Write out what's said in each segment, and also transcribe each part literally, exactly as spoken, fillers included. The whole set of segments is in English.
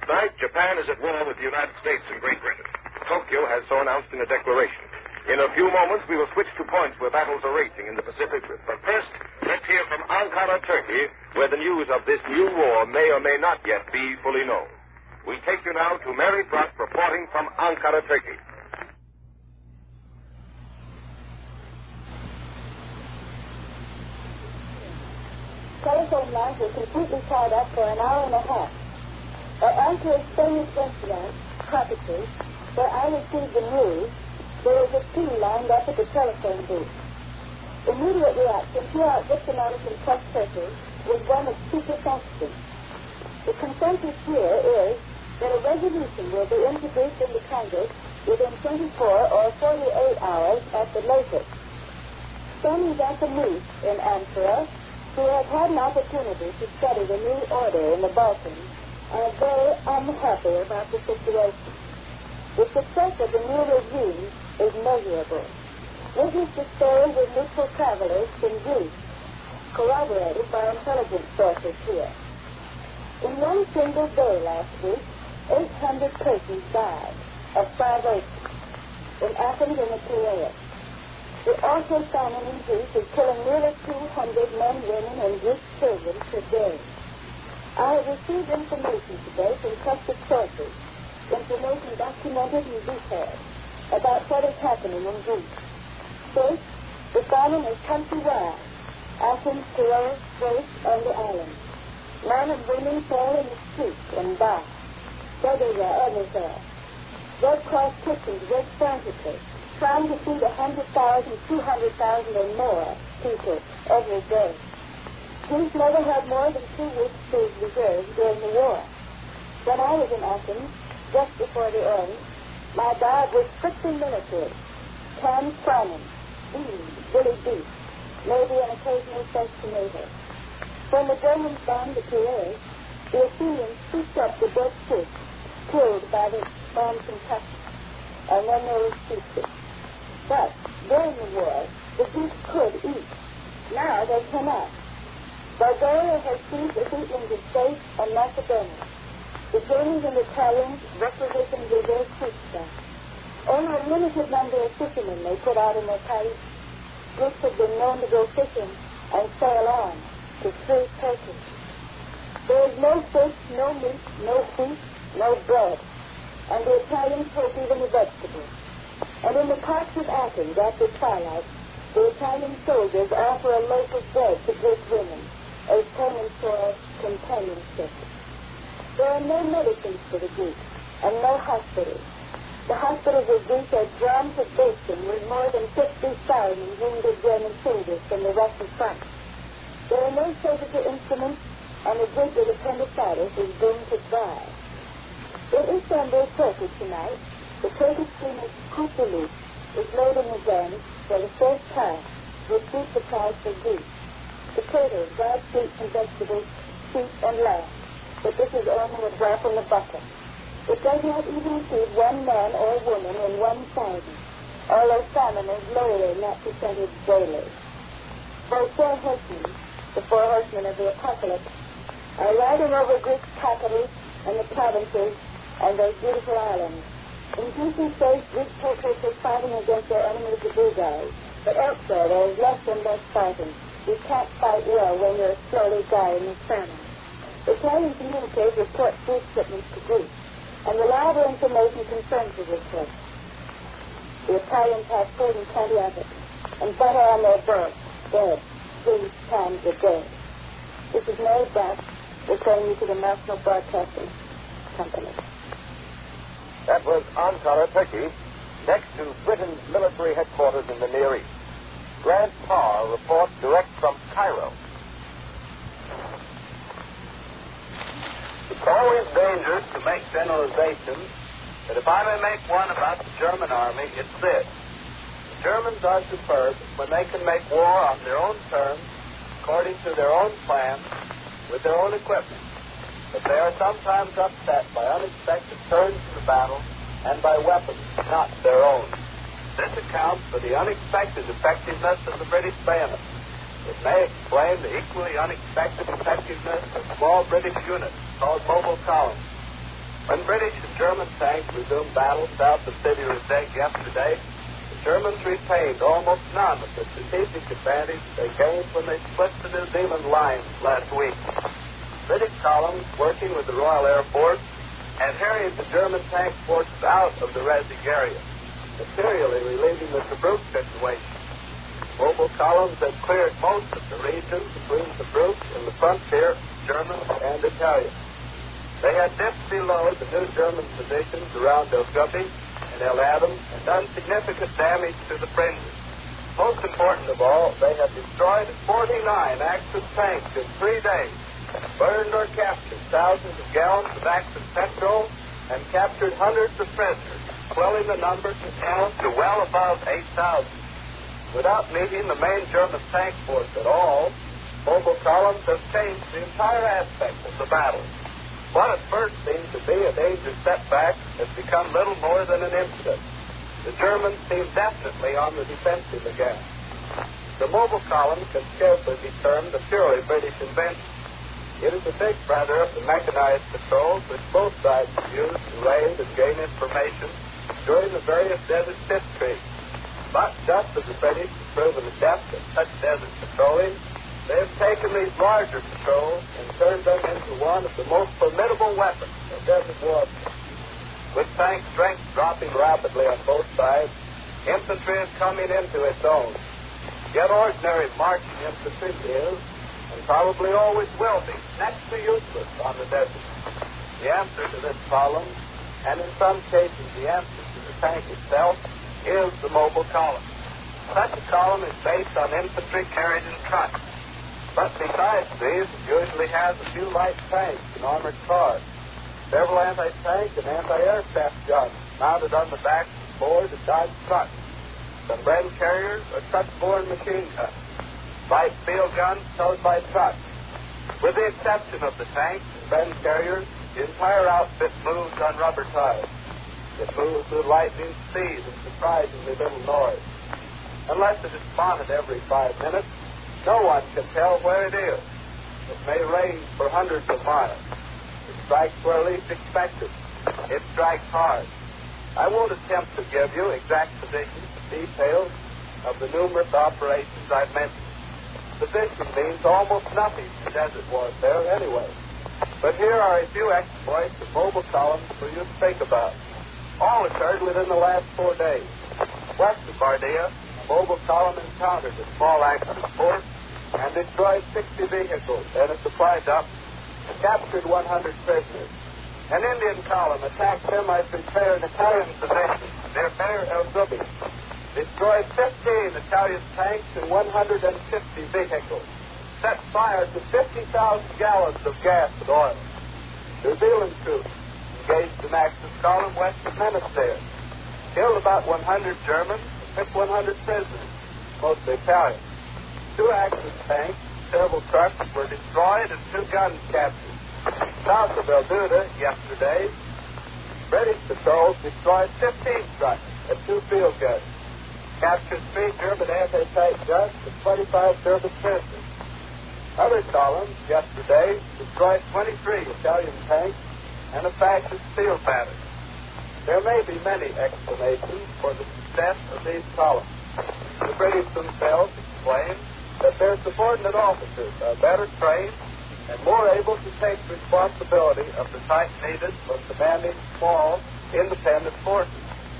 Tonight, Japan is at war with the United States and Great Britain. Tokyo has so announced in a declaration. In a few moments, we will switch to points where battles are raging in the Pacific. But first, let's hear from Ankara, Turkey, where the news of this new war may or may not yet be fully known. We take you now to Mary Brock reporting from Ankara, Turkey. Telephone lines were completely tied up for an hour and a half. At Ankara's famous restaurant, Cockatoo, where I received the news, there was a queue lined up at the telephone booth. Immediate reaction throughout diplomatic and press circles was one of stupefaction. The consensus here is that a resolution will be introduced in the Congress within twenty-four or forty-eight hours at the latest. Sami Zakamouche in Ankara, who has had an opportunity to study the new order in the Balkans, are very unhappy about the situation. The success of the new regime is measurable. Witness the stories of neutral travelers from Greece, corroborated by intelligence sources here. In one single day last week, eight hundred persons died of starvation in Athens and the Piraeus. The awful famine in Greece is killing nearly two hundred men, women, and Greek children per day. I have received information today from trusted sources, information documented in detail about what is happening in Greece. First, the famine is countrywide. Athens, Piraeus, Thrace, and the islands. Men and women fall in the streets and die. Beggars are everywhere. Red Cross kitchens work frantically, trying to feed a hundred thousand, two hundred thousand, or more people every day. Greece never had more than two weeks' food reserves during the war. When I was in Athens, just before the end, my diet was strictly military. Canned salmon, beans, bully beef, maybe an occasional fresh tomato. When the Germans bombed the Piraeus, the Athenians scooped up the dead fish killed by the bombs and cutters, and then they were feasted. But during the war, the Greeks could eat. Now they cannot. Bulgaria has seized the wheatlands of Thrace and Macedonia. The Germans and Italians requisitioned their foodstuffs. Only a limited number of fishermen may put out in their kites. Greeks have been known to go fishing and sail on to free Turkey. There is no fish, no meat, no wheat, no bread, and the Italians take even the vegetables. And in the parks of Athens after twilight, the Italian soldiers offer a loaf of bread to Greek women as payment for companionship. There are no medicines for the Greeks and no hospitals. The hospitals of Greece are drawn to bursting with more than fifty thousand wounded German soldiers from the Russian front. There are no surgical instruments, and the Greek with appendicitis is doomed to die. In Istanbul, Turkey tonight, the Turkish steamer Kurtuluş is loading again for the first time with food supplies for Greece. Potatoes, dried fruits and vegetables, sheep and lamb. But this is only a drop in the bucket. It does not even feed one man or woman in one thousand, although famine is lowering that percentage daily. Both four horsemen, the four horsemen of the apocalypse, are riding over Greek capital and the provinces and those beautiful islands. In Greece's face, Greek patriots are fighting against their enemies, the Bulgars, but elsewhere there is less and less fighting. You can't fight well when you're slowly dying of famine. Italian communicators report food shipments to Greece, and reliable information confirms the report. The Italians have food and plenty of it, and butter on their bread, bread, three times a day. This is Mary Brock, referring you to the National Broadcasting Company. That was Ankara, Turkey, next to Britain's military headquarters in the Near East. Grant Parr reports direct from Cairo. It's always dangerous to make generalizations, but if I may make one about the German army, it's this. The Germans are superb when they can make war on their own terms, according to their own plans, with their own equipment. But they are sometimes upset by unexpected turns in the battle and by weapons not their own. This accounts for the unexpected effectiveness of the British bayonet. It may explain the equally unexpected effectiveness of small British units called mobile columns. When British and German tanks resumed battle south of City Roseg yesterday, the Germans retained almost none of the strategic advantage they gained when they split the New Zealand lines last week. British columns, working with the Royal Air Force, had harried the German tank forces out of the Roseg area, materially relieving the Tobruk situation. Mobile columns had cleared most of the region between Tobruk and the frontier, Germans and Italians. They had dipped below the new German positions around El Gubi and El Adam and done significant damage to the fringes. Most important of all, they had destroyed forty-nine Axis tanks in three days, burned or captured thousands of gallons of Axis petrol, and captured hundreds of prisoners, swelling the number to count to well above eight thousand. Without meeting the main German tank force at all, mobile columns have changed the entire aspect of the battle. What at first seemed to be a dangerous setback has become little more than an incident. The Germans seem definitely on the defensive again. The mobile column can scarcely be termed a purely British invention. It is a big brother of the mechanized patrols which both sides use to raid and gain information during the various desert retreats. But just as the British have proven the depth of such desert patrolling, they have taken these larger patrols and turned them into one of the most formidable weapons of desert warfare. With tank strength dropping rapidly on both sides, infantry is coming into its own. Yet ordinary marching infantry is, and probably always will be, next to useless on the desert. The answer to this problem, and in some cases the answer to the tank itself, is the mobile column. Such a column is based on infantry carried in trucks. But besides these, it usually has a few light tanks and armored cars, several anti-tank and anti-aircraft guns mounted on the backs of Ford and Dodge trucks, some Bren carriers or truck-borne machine guns, light field guns towed by trucks. With the exception of the tanks and Bren carriers, the entire outfit moves on rubber tires. It moves with lightning speed and surprisingly little noise. Unless it is spotted every five minutes, no one can tell where it is. It may range for hundreds of miles. It strikes where least expected. It strikes hard. I won't attempt to give you exact positions and details of the numerous operations I've mentioned. Position means almost nothing in desert warfare anyway. But here are a few exploits of mobile columns for you to think about. All occurred within the last four days. West of Bardia, a mobile column encountered a small Axis force and destroyed sixty vehicles and a supply dump and captured one hundred prisoners. An Indian column attacked semi-prepared Italian positions near Mayor El Gubi, destroyed fifteen Italian tanks and one hundred fifty vehicles, set fire to fifty thousand gallons of gas and oil. New Zealand troops engaged an Axis column west of Menastir, killed about one hundred Germans and took one hundred prisoners, mostly Italian. Two Axis tanks, several trucks were destroyed and two guns captured. South of El Duda yesterday, British patrols destroyed fifteen trucks and two field guns, captured three German anti-tank guns and twenty-five German prisoners. Other columns yesterday destroyed twenty-three Italian tanks and a fascist field battery. There may be many explanations for the success of these columns. The British themselves explain that their subordinate officers are better trained and more able to take responsibility of the type needed for commanding small, independent forces.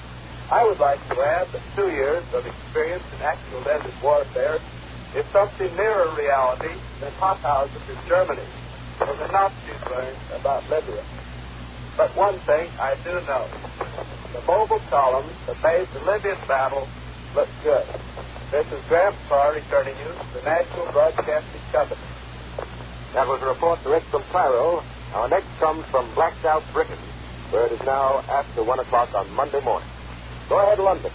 I would like to add that two years of experience in actual desert warfare is something nearer reality than hothouses in Germany or the Nazis learned about Libya. But one thing I do know, the mobile columns that made the Libyan battle look good. This is Graham Carr returning you to the National Broadcasting Company. That was a report to Rick from Cairo. Our next comes from Blacked Out Britain, where it is now after one o'clock on Monday morning. Go ahead, London.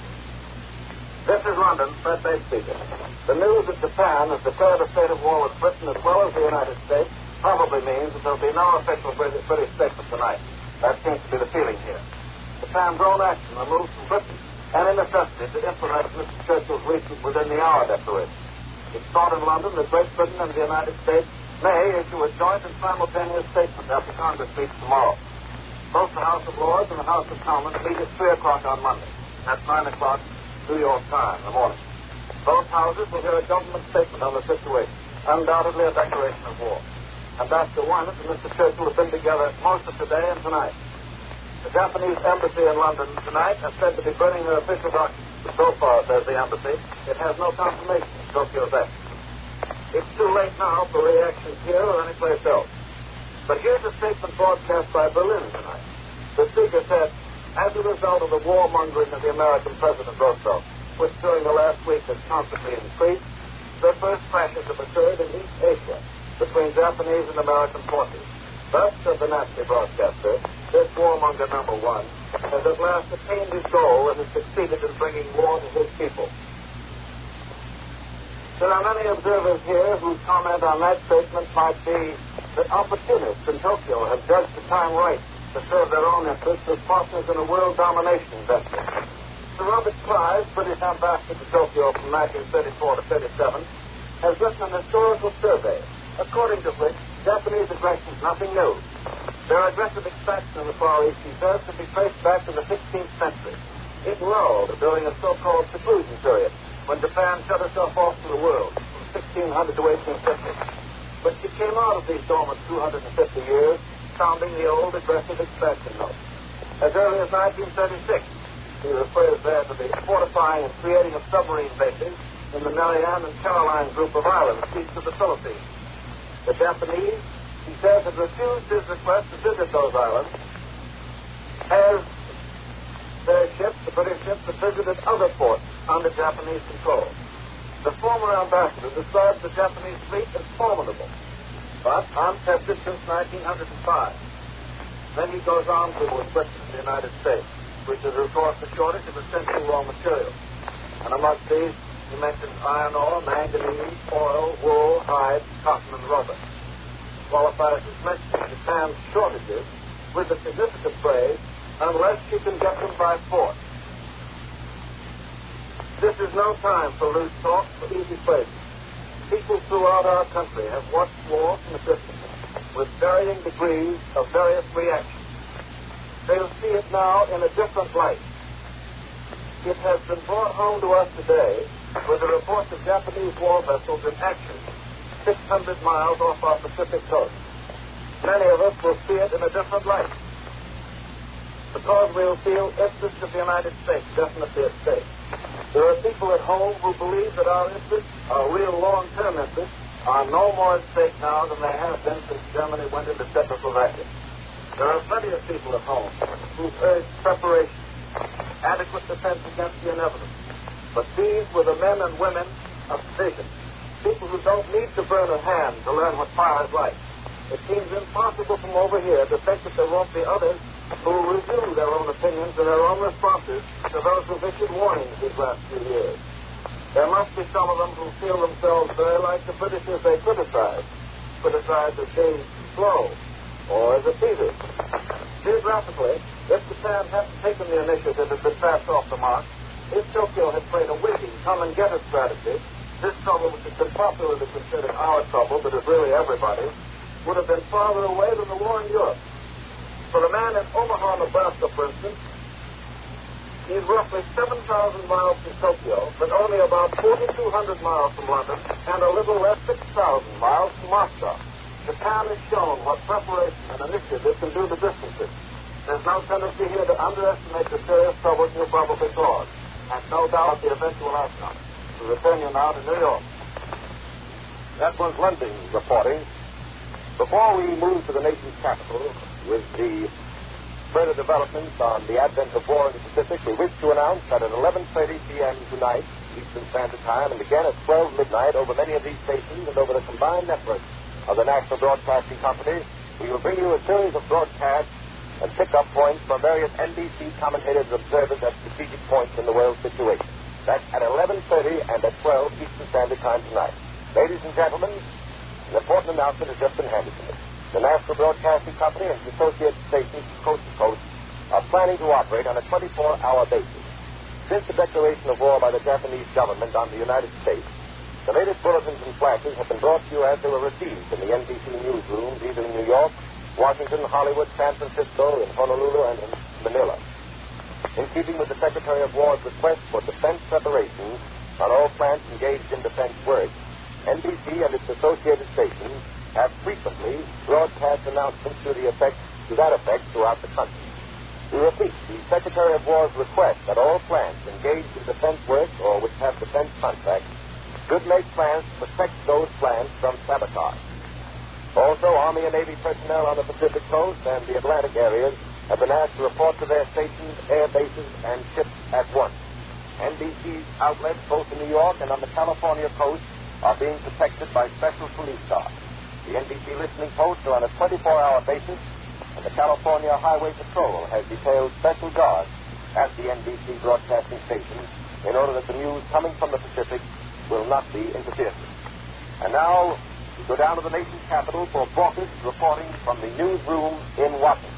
This is London, Fred Bay speaking. The news that Japan has declared a state of war with Britain as well as the United States probably means that there will be no official British statement tonight. That seems to be the feeling here. Japan's own action removes from Britain any necessity to implement Mister Churchill's recent within-the-hour declaration. It's thought in London that Great Britain and the United States may issue a joint and simultaneous statement after Congress meets tomorrow. Both the House of Lords and the House of Commons meet at three o'clock on Monday. That's nine o'clock New York time in the morning. Both houses will hear a government statement on the situation, undoubtedly a declaration of war. Ambassador Winant and Mister Churchill have been together most of today and tonight. The Japanese embassy in London tonight has said to be burning their official documents. But so far, says the embassy, it has no confirmation of Tokyo's action. It's too late now for reactions here or anyplace else. But here's a statement broadcast by Berlin tonight. The speaker said, as a result of the warmongering of the American President Roosevelt, which during the last week has constantly increased, the first clashes have occurred in East Asia between Japanese and American forces. Thus, said the Nazi broadcaster, this warmonger number one has at last attained his goal and has succeeded in bringing war to his people. There are many observers here whose comment on that statement might be that opportunists in Tokyo have judged the time right to serve their own interests as partners in a world domination venture. Sir Robert Clive, British ambassador to Tokyo from nineteen thirty-four to thirty-seven, has written an historical survey, according to which Japanese aggression is nothing new. Their aggressive expansion in the Far East, he says, could be traced back to the sixteenth century. It lulled during a so-called seclusion period, when Japan shut herself off to the world from sixteen hundred to eighteen fifty. But she came out of these dormant two hundred fifty years, sounding the old aggressive expansion note. As early as nineteen thirty-six, he refers there to the fortifying and creating of submarine bases in the Marianne and Caroline group of islands east of the Philippines. The Japanese, he says, had refused his request to visit those islands, as their ships, the British ships, had visited other ports under Japanese control. The former ambassador describes the Japanese fleet as formidable, but untested since nineteen oh five. Then he goes on to Britain and the United States, which has, of course, the shortage of essential raw materials. And amongst these, he mentions iron ore, manganese, oil, wool, hides, cotton, and rubber. Qualifies as mentioning Japan's shortages with the significant phrase, unless she can get them by force. This is no time for loose talk or easy phrases. People throughout our country have watched war from a distance with varying degrees of various reactions. They'll see it now in a different light. It has been brought home to us today with the reports of Japanese war vessels in action six hundred miles off our Pacific coast. Many of us will see it in a different light, because we'll feel interests of the United States definitely at stake. There are people at home who believe that our interests, our real long-term interests, are no more at stake now than they have been since Germany went into Czechoslovakia. There are plenty of people at home who urge preparation, adequate defense against the inevitable. But these were the men and women of vision, people who don't need to burn a hand to learn what fire is like. It seems impossible from over here to think that there won't be others who will review their own opinions and their own responses to those who've issued warnings these last few years. There must be some of them who feel themselves very like the Britishers they criticize, criticized as being slow or as defeated. Geographically, if Japan hadn't taken the initiative and been fast off the mark, if Tokyo had played a witty come-and-get-it strategy, this trouble, which has been popularly considered our trouble, but is really everybody's, would have been farther away than the war in Europe. For a man in Omaha, Nebraska, for instance, he's roughly seven thousand miles from Tokyo, but only about forty-two hundred miles from London, and a little less six thousand miles from Moscow. Japan has shown what preparation and initiative can do to distances. There's no tendency here to underestimate the serious troubles you'll probably cause, and no doubt the eventual outcome. We return you now to New York. That was London reporting. Before we move to the nation's capital with the further developments on the advent of war in the Pacific, we wish to announce that at eleven thirty p.m. tonight, Eastern Standard Time, and again at twelve midnight over many of these stations and over the combined network of the National Broadcasting Company, we will bring you a series of broadcasts and pick-up points from various N B C commentators and observers at strategic points in the world situation. That's at eleven thirty and at twelve Eastern Standard Time tonight. Ladies and gentlemen, an important announcement has just been handed to me. The National Broadcasting Company and its associated stations coast to coast are planning to operate on a twenty-four hour basis. Since the declaration of war by the Japanese government on the United States, the latest bulletins and flashes have been brought to you as they were received in the N B C newsrooms, either in New York, Washington, Washington, Hollywood, San Francisco, in Honolulu, and in Manila. In keeping with the Secretary of War's request for defense preparations on all plants engaged in defense work, N B C and its associated stations have frequently broadcast announcements to the effect, to that effect throughout the country. We repeat, the Secretary of War's request that all plants engaged in defense work or which have defense contracts should make plans to protect those plants from sabotage. Also, Army and Navy personnel on the Pacific Coast and the Atlantic areas have been asked to report to their stations, air bases, and ships at once. N B C's outlets both in New York and on the California coast are being protected by special police guards. The N B C listening posts are on a twenty-four hour basis, and the California Highway Patrol has detailed special guards at the N B C broadcasting stations in order that the news coming from the Pacific will not be interfered with. And now, we go down to the nation's capital for Borkus reporting from the newsroom in Washington.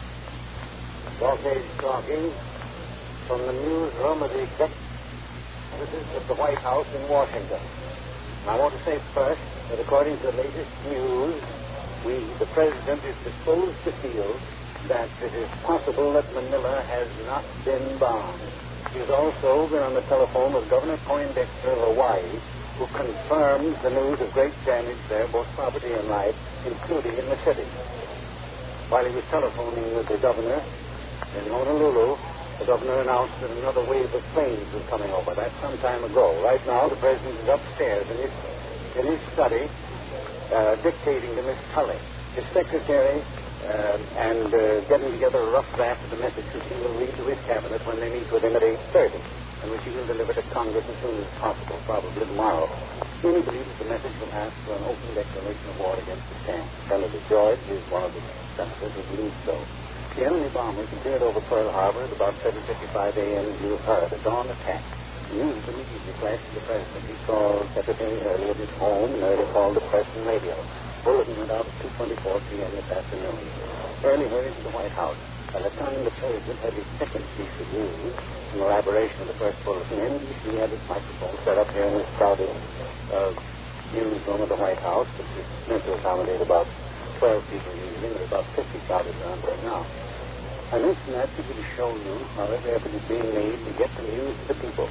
Borkus talking from the newsroom of the executive of the White House in Washington. I want to say first that according to the latest news, we, the President is disposed to feel that it is possible that Manila has not been bombed. He has also been on the telephone with Governor Poindexter of Hawaii, who confirmed the news of great damage there, both property and life, including in the city. While he was telephoning with the governor in Honolulu, the governor announced that another wave of planes was coming over. That's some time ago. Right now, the President is upstairs in his, in his study, uh, dictating to Miss Tully, his secretary, uh, and uh, getting together a rough draft of the message which he will read to his cabinet when they meet with him at eight thirty, and which he will deliver to Congress as soon as possible, probably tomorrow. He believes the message will ask for an open declaration of war against the camp. Senator George is one of the senators who believes so. The enemy bombers appeared over Pearl Harbor at about seven fifty-five a.m. as you heard, a dawn attack. The news immediately flashed to the President. He called Secretary Early at his home, and Early called the press and radio. Bulletin went out at two twenty-four p.m. this afternoon. Early hurried to the White House. By the time the President had his second piece of news, in elaboration of the first bulletin, N B C had its microphone set up here in this crowded uh, newsroom of the White House, which is meant to accommodate about twelve people usually, and about fifty crowded around right now. I mention that simply to show you how every effort is being made to get the news to the people.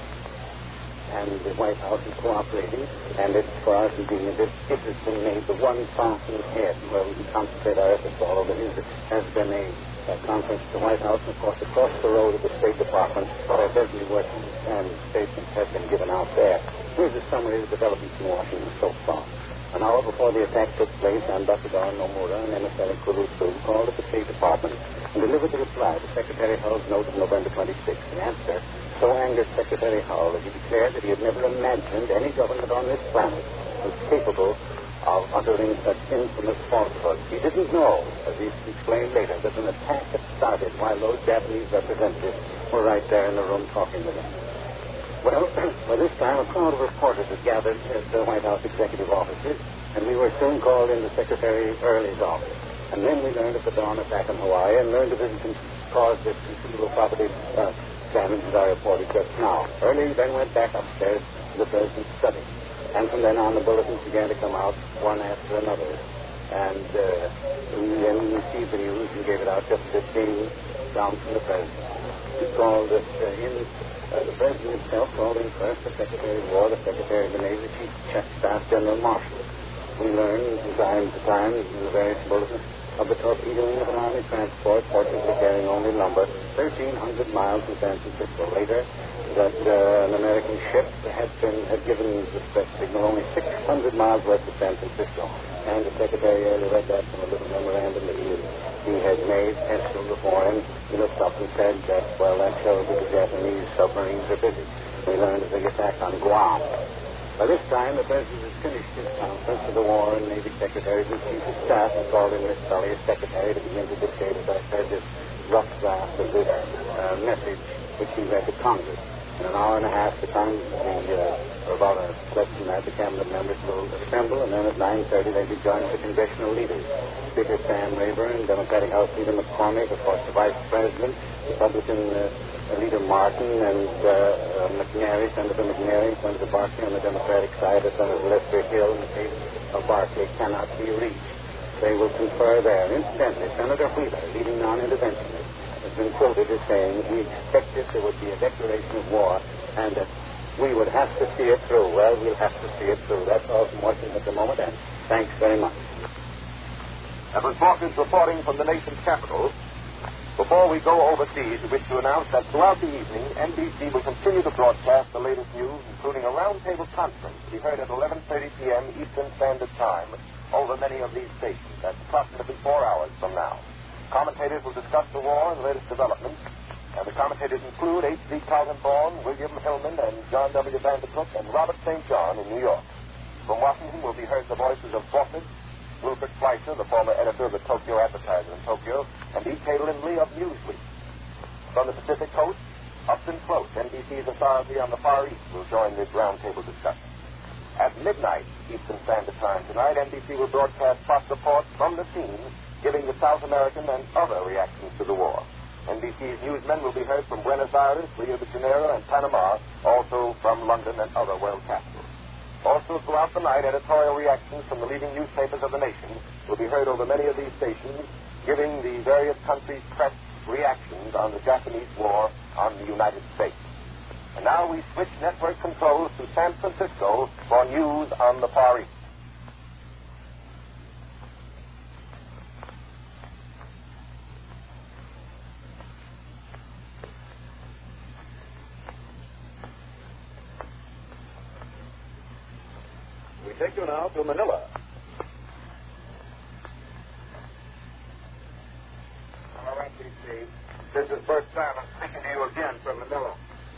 And the White House is cooperating, and it's for us indeed that it has been made the one fountain head where we can concentrate our efforts all over. There has been a, a conference at the White House, and of course across the road at the State Department, where busy working and statements have been given out there. Here's a summary of the developments in Washington so far. An hour before the attack took place, Ambassador Nomura and Emissary Kurusu called at the State Department and delivered the reply to Secretary Hull's note of November twenty-sixth. The answer so angered Secretary Hull that he declared that he had never imagined any government on this planet was capable of uttering such infamous falsehoods. He didn't know, as he explained later, that an attack had started while those Japanese representatives were right there in the room talking with him. Well, by this time, a crowd of reporters had gathered at the White House executive offices, and we were soon called into Secretary Early's office. And then we learned of the dawn attack in Hawaii and learned of it caused this considerable property uh, damage, as I reported just now. Early then went back upstairs to the President's study. And from then on, the bulletins began to come out, one after another. And uh, we then received the news and gave it out just as it came down from the President. He called us uh, in. Uh, the President himself called in first the Secretary of War, the Secretary of the Navy, the Chief of Staff, General Marshall. We learned from time to time in the various bulletins of the torpedoing of an Army transport, fortunately carrying only lumber, thirteen hundred miles from San Francisco. Later, that uh, an American ship had been had given the distress signal only six hundred miles west of San Francisco. And the Secretary earlier read that from a little memorandum that he, he had made, penciled before him. He looked up and said that, well, that shows that the Japanese submarines are busy. We learned of the attack on Guam. By this time, the President had finished his conference with the War and Navy Secretaries and Chief of Staff and called in Miss Tully as Secretary to begin to dictate, as I said, this rough draft of this uh, message which he read to Congress. In an hour and a half, the time, the, uh, or about a question that the cabinet members will assemble, and then at nine thirty they be joined by the congressional leaders. Speaker Sam Rayburn, Democratic House Leader McCormick, of course the Vice President, Republican uh, Leader Martin, and uh, uh, McNary, Senator McNary, Senator Barkley on the Democratic side, and Senator Lester Hill in the case of Barkley cannot be reached. They will confer there. Incidentally, Senator Wheeler, leading non-interventionist, has been quoted as saying he expected there would be a declaration of war and that we would have to see it through. Well, we'll have to see it through. That's all from Washington at the moment, and thanks very much. That was Hawkins reporting from the nation's capital. Before we go overseas, we wish to announce that throughout the evening, N B C will continue to broadcast the latest news, including a roundtable conference to be heard at eleven thirty p.m. Eastern Standard Time over many of these stations. That's approximately four hours from now. Commentators will discuss the war and the latest developments, and the commentators include H C Kaltenborn, William Hillman, and John W. Vandercook, and Robert Saint John in New York. From Washington will be heard the voices of Fawcett, Wilfred Fleischer, the former editor of the Tokyo Advertiser in Tokyo, and E. K. Lindley of Newsweek. From the Pacific Coast, Upton Close, N B C's authority on the Far East, will join this roundtable discussion. At midnight Eastern Standard Time tonight, N B C will broadcast spot reports from the scene, giving the South American and other reactions to the war. N B C's newsmen will be heard from Buenos Aires, Rio de Janeiro, and Panama, also from London and other world capitals. Also, throughout the night, editorial reactions from the leading newspapers of the nation will be heard over many of these stations, giving the various countries' press reactions on the Japanese war on the United States. And now we switch network controls to San Francisco for news on the Far East. Take you now to Manila. Hello, N B C. This is Bert Simon speaking to you again from Manila.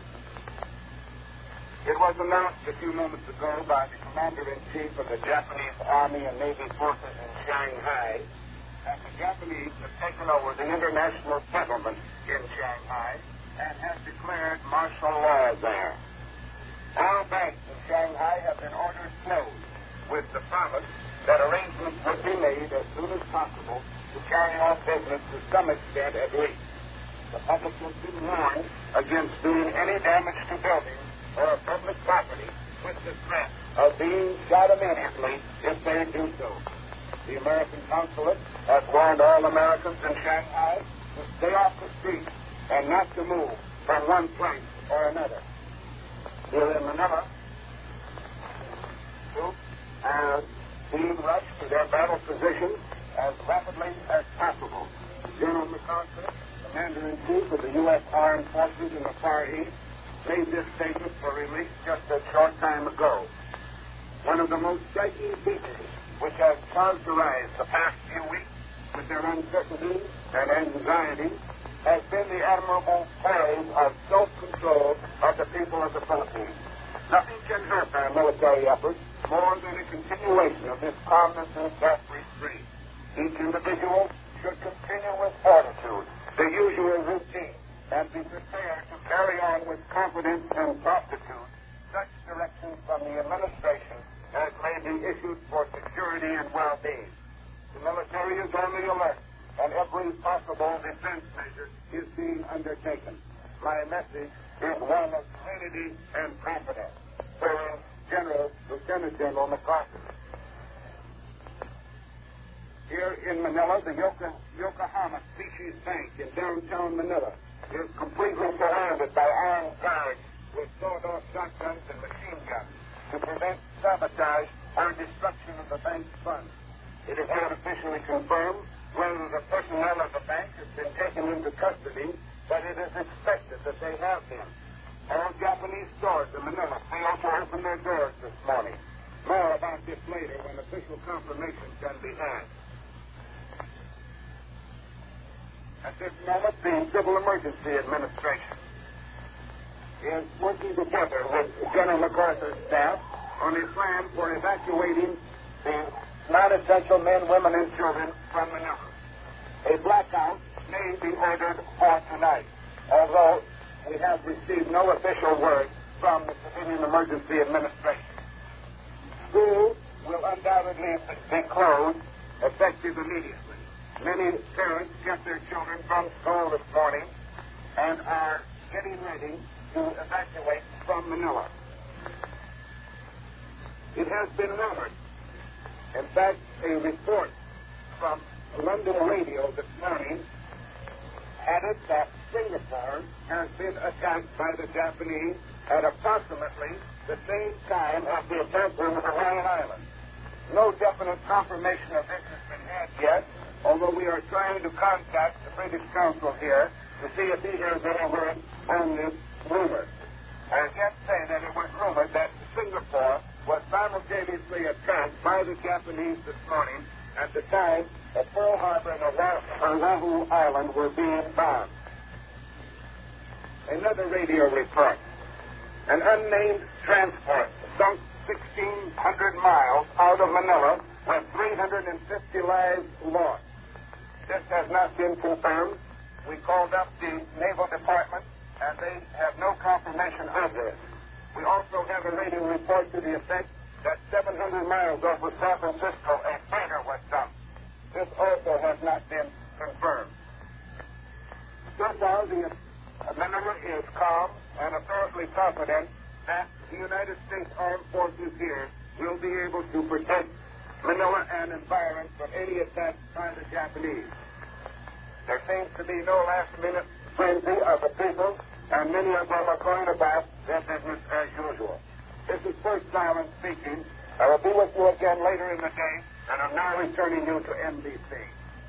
It was announced a few moments ago by the Commander-in-Chief of the Japanese Army and Navy forces in Shanghai that the Japanese have taken over the international settlement in Shanghai and have declared martial law there. All banks in Shanghai have been ordered closed, with the promise that arrangements would be made as soon as possible to carry on business to some extent at least. The public has been warned against doing any damage to buildings or public property with the threat of being shot immediately if they do so. The American consulate has warned all Americans in Shanghai to stay off the street and not to move from one place or another. Here in Manila, troops are being rushed to their battle positions as rapidly as possible. General MacArthur, Commander-in-Chief of the U S Armed Forces in the Far East, made this statement for release just a short time ago. One of the most striking features which has characterized the past few weeks with their uncertainty and anxiety has been the admirable poise of self-control of the people of the Philippines. Nothing can hurt our military efforts more than a continuation of this calmness and self-restraint. Each individual should continue with fortitude the usual routine and be prepared to carry on with confidence and promptitude such directions from the administration as may be issued for security and well-being. The military is on the alert, and every possible defense measure is being undertaken. My message is one of serenity and confidence. Wherein General, Lieutenant General MacArthur. Here in Manila, the Yoka, Yokohama Species Bank in downtown Manila is completely surrounded by armed guards with sawed-off shotguns and machine guns to prevent sabotage or destruction of the bank's funds. It is not officially confirmed whether the personnel of the bank has been taken into custody, but it is expected that they have been. All Japanese stores in Manila failed to open their doors this morning. More about this later when official confirmation can be had. At this moment, the Civil Emergency Administration is working together with General MacArthur's staff on a plan for evacuating the non-essential men, women, and children from Manila. A blackout may be ordered for tonight, although we have received no official word from the Civilian Emergency Administration. Schools will undoubtedly be closed effective immediately. Many parents kept their children from school this morning and are getting ready to evacuate from Manila. It has been rumored, in fact, a report from London radio this morning added that Singapore has been attacked by the Japanese at approximately the same time as the attack on Hawaiian Island. No definite confirmation of this has been had yet, although we are trying to contact the British consul here to see if he has any word on this rumor. I can't say that it was rumored that Singapore was simultaneously attacked by the Japanese this morning at the time that Pearl Harbor and Oahu Island were being bombed. Another radio report. An unnamed transport sunk sixteen hundred miles out of Manila with three hundred fifty lives lost. This has not been confirmed. We called up the Naval Department, and they have no confirmation of this. We also have a radio report to the effect that seven hundred miles off of San Francisco, a freighter was sunk. This also has not been confirmed. So far, the Manila is calm and apparently confident that the United States Armed Forces here will be able to protect Manila and environment from any attack by the Japanese. There seems to be no last-minute frenzy of the people, and many of them are going about their business as usual. This is First Silent speaking. I will be with you again later in the day, and I'm now returning you to N B C.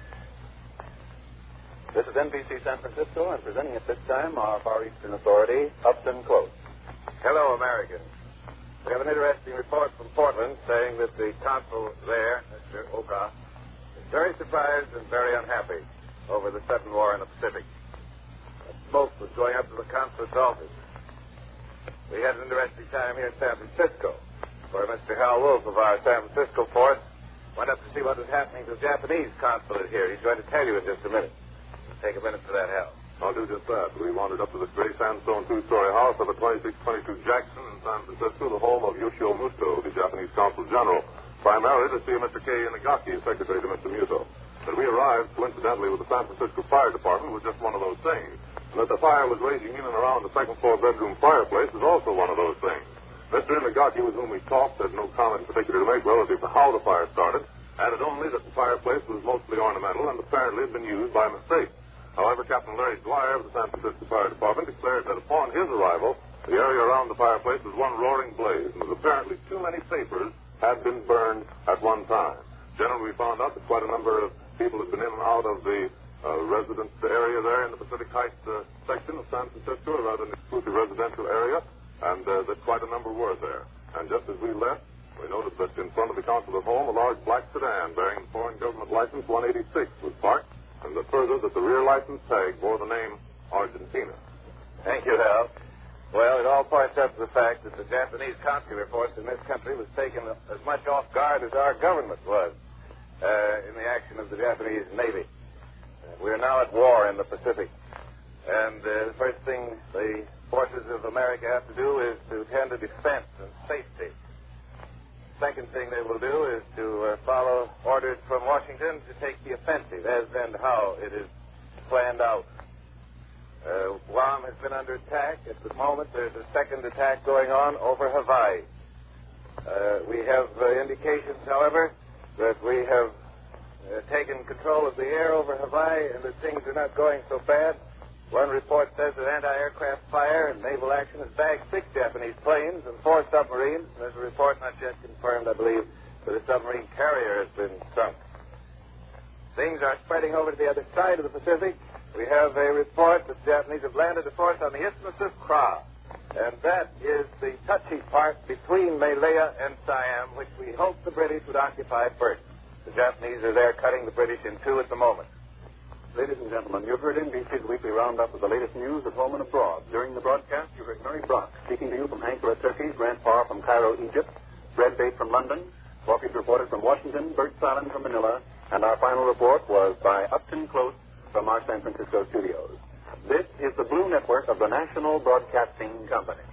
This is N B C San Francisco, and presenting at this time our Far Eastern authority, Upton Close. Hello, Americans. We have an interesting report from Portland saying that the consul there, Mister Oka, is very surprised and very unhappy over the sudden war in the Pacific. A smoke was going up to the consulate's office. We had an interesting time here in San Francisco, where Mister Hal Wolf of our San Francisco force went up to see what was happening to the Japanese consulate here. He's going to tell you in just a minute. Take a minute for that, Hal. I'll do just that. We wandered up to the gray sandstone two-story house of a twenty-six twenty-two Jackson in San Francisco, the home of Yoshio Muto, the Japanese consul general, primarily to see Mister Kei Inagaki, secretary to Mister Muto. That we arrived, coincidentally, with the San Francisco Fire Department was just one of those things. And that the fire was raging in and around the second-floor bedroom fireplace is also one of those things. Mister Inagaki, with whom we talked, had no comment in particular to make relative to how the fire started, added only that the fireplace was mostly ornamental and apparently had been used by mistake. However, Captain Larry Dwyer of the San Francisco Fire Department declared that upon his arrival, the area around the fireplace was one roaring blaze, and that apparently too many papers had been burned at one time. Generally, we found out that quite a number of people had been in and out of the uh, residence area there in the Pacific Heights uh, section of San Francisco, a rather an exclusive residential area, and uh, that quite a number were there. And just as we left, we noticed that in front of the consulate home, a large black sedan bearing the foreign government license one eighty-six was parked, and that further that the rear license tag bore the name Argentina. Thank you, Hal. Well, it all points up to the fact that the Japanese consular force in this country was taken as much off guard as our government was uh, in the action of the Japanese Navy. Uh, we are now at war in the Pacific. And uh, the first thing the forces of America have to do is to tend to defense and safety. Second thing they will do is to uh, follow orders from Washington to take the offensive, as and how it is planned out. Uh, Guam has been under attack. At the moment, there's a second attack going on over Hawaii. Uh, we have uh, indications, however, that we have uh, taken control of the air over Hawaii and that things are not going so bad. One report says that anti-aircraft fire and naval action has bagged six Japanese planes and four submarines. There's a report not yet confirmed, I believe, that a submarine carrier has been sunk. Things are spreading over to the other side of the Pacific. We have a report that the Japanese have landed a force on the Isthmus of Kra, and that is the touchy part between Malaya and Siam, which we hoped the British would occupy first. The Japanese are there cutting the British in two at the moment. Ladies and gentlemen, you've heard N B C's weekly roundup of the latest news at home and abroad. During the broadcast, you heard Mary Brock speaking to you from Ankara, Turkey, Grant Parr from Cairo, Egypt, Fred Bate from London, Walker's reported from Washington, Bert Salin from Manila, and our final report was by Upton Close from our San Francisco studios. This is the Blue Network of the National Broadcasting Company.